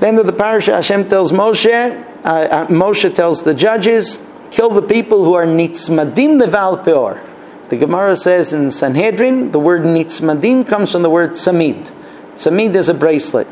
the end of the parasha, Hashem tells Moshe, Moshe tells the judges, kill the people who are nitzmadim leval peor. The Gemara says in Sanhedrin, the word nitzmadim comes from the word tzamid. Tzamid is a bracelet.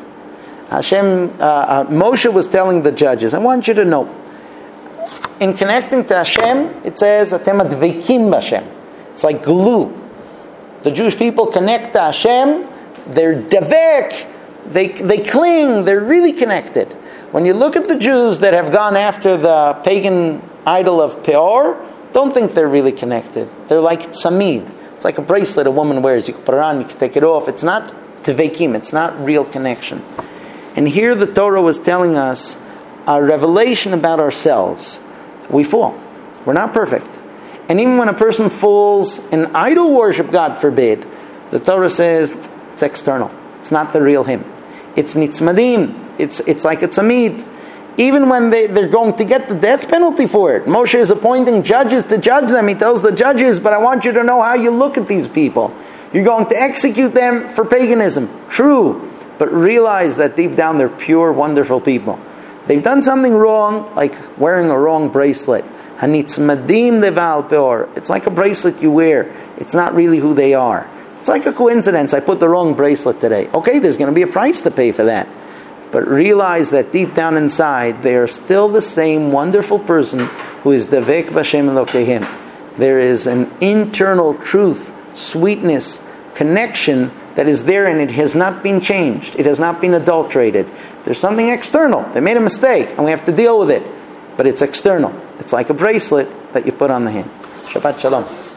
Moshe was telling the judges, I want you to know, in connecting to Hashem, it says, Atem adveikim b'Hashem. It's like glue. The Jewish people connect to Hashem, they're davek, they cling, they're really connected. When you look at the Jews that have gone after the pagan idol of Peor, don't think they're really connected. They're like tzamid. It's like a bracelet a woman wears. You can put it on, you can take it off. It's not tevekim, it's not real connection. And here the Torah was telling us a revelation about ourselves. We fall. We're not perfect. And even when a person falls in idol worship, God forbid, the Torah says it's external. It's not the real him. It's nitzmadim. It's like a tzamid. Even when they're going to get the death penalty for it. Moshe is appointing judges to judge them. He tells the judges, but I want you to know how you look at these people. You're going to execute them for paganism. True. But realize that deep down they're pure, wonderful people. They've done something wrong, like wearing a wrong bracelet. Hanitzmadim leval peor. It's like a bracelet you wear. It's not really who they are. It's like a coincidence. I put the wrong bracelet today. Okay, there's going to be a price to pay for that. But realize that deep down inside, they are still the same wonderful person who is Devek B'Hashem Elokehem. There is an internal truth, sweetness, connection that is there, and it has not been changed. It has not been adulterated. There's something external. They made a mistake, and we have to deal with it. But it's external. It's like a bracelet that you put on the hand. Shabbat Shalom.